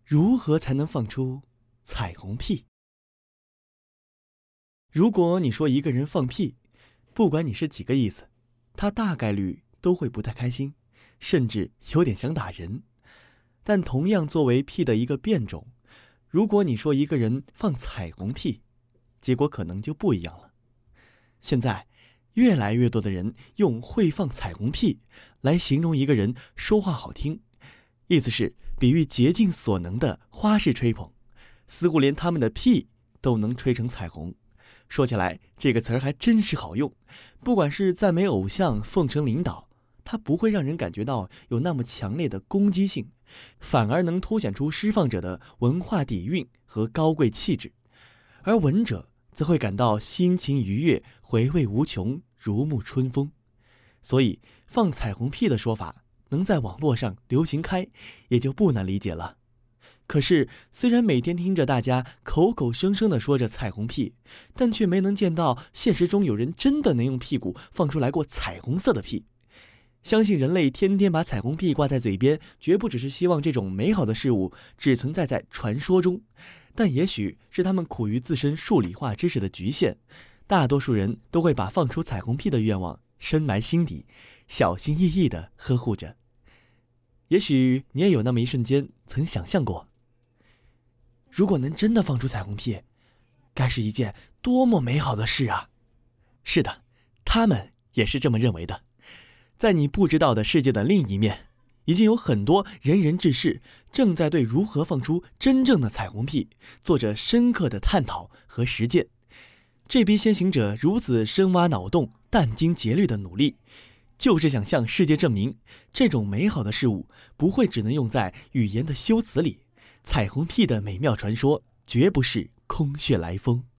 如何才能放出彩虹屁？如果你说一个人放屁，不管你是几个意思，他大概率都会不太开心，甚至有点想打人。但同样作为屁的一个变种，如果你说一个人放彩虹屁，结果可能就不一样了。现在越来越多的人用会放彩虹屁来形容一个人说话好听，意思是比喻竭尽所能的花式吹捧，似乎连他们的屁都能吹成彩虹。说起来，这个词儿还真是好用，不管是赞美偶像、奉承领导，它不会让人感觉到有那么强烈的攻击性，反而能凸显出释放者的文化底蕴和高贵气质，而闻者则会感到心情愉悦，回味无穷，如沐春风。所以放彩虹屁的说法能在网络上流行开，也就不难理解了。可是虽然每天听着大家口口声声地说着彩虹屁，但却没能见到现实中有人真的能用屁股放出来过彩虹色的屁。相信人类天天把彩虹屁挂在嘴边，绝不只是希望这种美好的事物只存在在传说中，但也许是他们苦于自身数理化知识的局限，大多数人都会把放出彩虹屁的愿望深埋心底，小心翼翼地呵护着。也许你也有那么一瞬间曾想象过，如果能真的放出彩虹屁，该是一件多么美好的事啊！是的，他们也是这么认为的。在你不知道的世界的另一面，已经有很多仁人志士正在对如何放出真正的彩虹屁做着深刻的探讨和实践。这批先行者如此深挖脑洞、殚精竭虑的努力，就是想向世界证明，这种美好的事物不会只能用在语言的修辞里，彩虹屁的美妙传说绝不是空穴来风。